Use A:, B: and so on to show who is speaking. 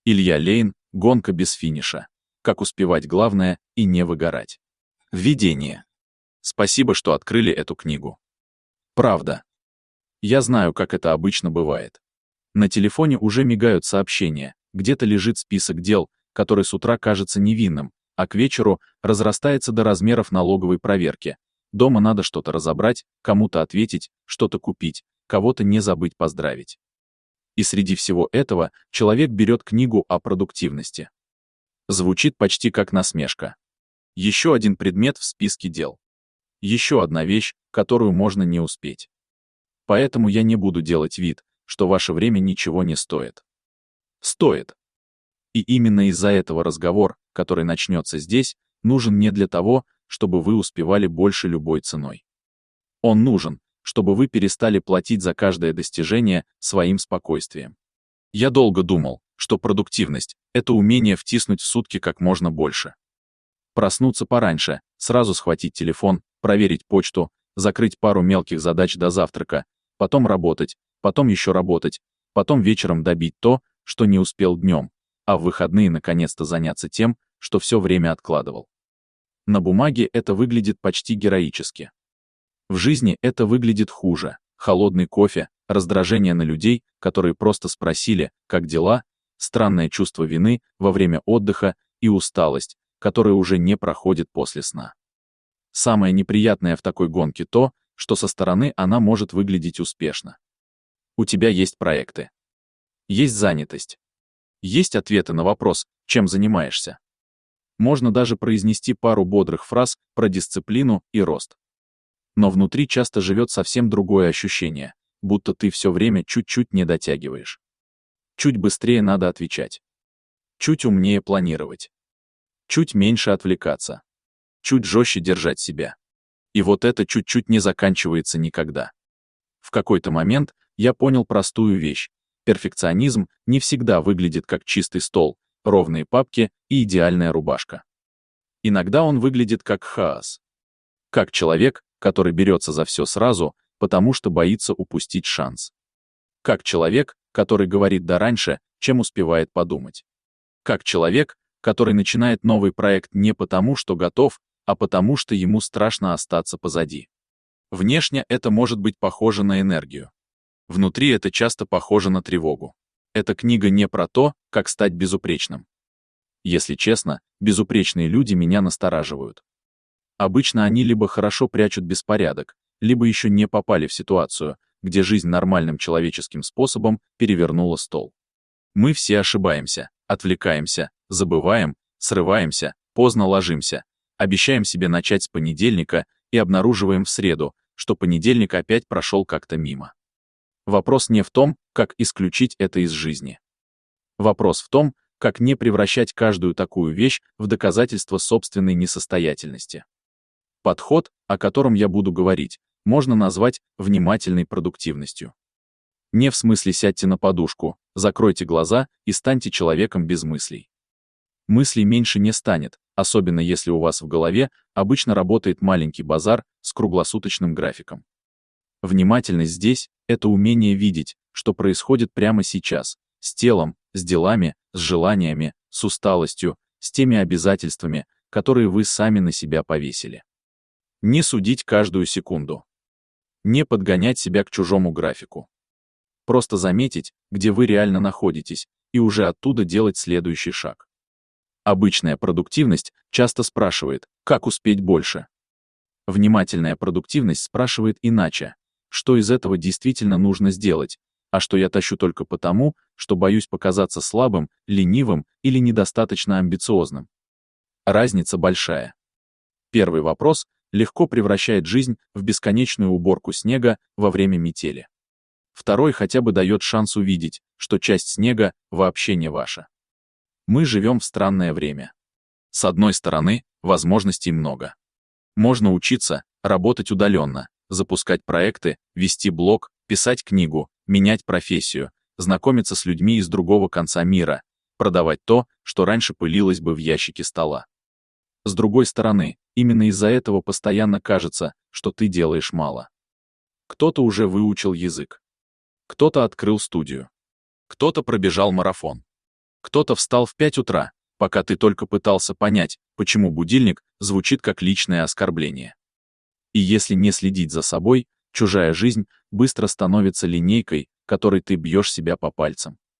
A: Илья Лейн, гонка без финиша. Как успевать главное и не выгорать. Введение. Спасибо, что открыли эту книгу. Правда. Я знаю, как это обычно бывает. На телефоне уже мигают сообщения, где-то лежит список дел, который с утра кажется невинным, а к вечеру разрастается до размеров налоговой проверки. Дома надо что-то разобрать, кому-то ответить, что-то купить, кого-то не забыть поздравить. И среди всего этого человек берет книгу о продуктивности. Звучит почти как насмешка. Еще один предмет в списке дел. Еще одна вещь, которую можно не успеть. Поэтому я не буду делать вид, что ваше время ничего не стоит. Стоит. И именно из-за этого разговор, который начнется здесь, нужен не для того, чтобы вы успевали больше любой ценой. Он нужен, чтобы вы перестали платить за каждое достижение своим спокойствием. Я долго думал, что продуктивность — это умение втиснуть в сутки как можно больше. Проснуться пораньше, сразу схватить телефон, проверить почту, закрыть пару мелких задач до завтрака, потом работать, потом еще работать, потом вечером добить то, что не успел днем, а в выходные наконец-то заняться тем, что все время откладывал. На бумаге это выглядит почти героически. В жизни это выглядит хуже. Холодный кофе, раздражение на людей, которые просто спросили, как дела, странное чувство вины во время отдыха и усталость, которая уже не проходит после сна. Самое неприятное в такой гонке то, что со стороны она может выглядеть успешно. У тебя есть проекты. Есть занятость. Есть ответы на вопрос, чем занимаешься. Можно даже произнести пару бодрых фраз про дисциплину и рост. Но внутри часто живет совсем другое ощущение, будто ты все время чуть-чуть не дотягиваешь. Чуть быстрее надо отвечать. Чуть умнее планировать. Чуть меньше отвлекаться. Чуть жестче держать себя. И вот это чуть-чуть не заканчивается никогда. В какой-то момент я понял простую вещь. Перфекционизм не всегда выглядит как чистый стол, ровные папки и идеальная рубашка. Иногда он выглядит как хаос. Как человек, который берется за все сразу, потому что боится упустить шанс. Как человек, который говорит да раньше, чем успевает подумать. Как человек, который начинает новый проект не потому, что готов, а потому что ему страшно остаться позади. Внешне это может быть похоже на энергию. Внутри это часто похоже на тревогу. Эта книга не про то, как стать безупречным. Если честно, безупречные люди меня настораживают. Обычно они либо хорошо прячут беспорядок, либо еще не попали в ситуацию, где жизнь нормальным человеческим способом перевернула стол. Мы все ошибаемся, отвлекаемся, забываем, срываемся, поздно ложимся, обещаем себе начать с понедельника и обнаруживаем в среду, что понедельник опять прошел как-то мимо. Вопрос не в том, как исключить это из жизни. Вопрос в том, как не превращать каждую такую вещь в доказательство собственной несостоятельности. Подход, о котором я буду говорить, можно назвать внимательной продуктивностью. Не в смысле сядьте на подушку, закройте глаза и станьте человеком без мыслей. Мыслей меньше не станет, особенно если у вас в голове обычно работает маленький базар с круглосуточным графиком. Внимательность здесь — это умение видеть, что происходит прямо сейчас, с телом, с делами, с желаниями, с усталостью, с теми обязательствами, которые вы сами на себя повесили. Не судить каждую секунду. Не подгонять себя к чужому графику. Просто заметить, где вы реально находитесь, и уже оттуда делать следующий шаг. Обычная продуктивность часто спрашивает, как успеть больше. Внимательная продуктивность спрашивает иначе, что из этого действительно нужно сделать, а что я тащу только потому, что боюсь показаться слабым, ленивым или недостаточно амбициозным. Разница большая. Первый вопрос легко превращает жизнь в бесконечную уборку снега во время метели. Второй хотя бы дает шанс увидеть, что часть снега вообще не ваша. Мы живем в странное время. С одной стороны, возможностей много. Можно учиться, работать удаленно, запускать проекты, вести блог, писать книгу, менять профессию, знакомиться с людьми из другого конца мира, продавать то, что раньше пылилось бы в ящике стола. С другой стороны, именно из-за этого постоянно кажется, что ты делаешь мало. Кто-то уже выучил язык. Кто-то открыл студию. Кто-то пробежал марафон. Кто-то встал в 5 утра, пока ты только пытался понять, почему будильник звучит как личное оскорбление. И если не следить за собой, чужая жизнь быстро становится линейкой, которой ты бьешь себя по пальцам.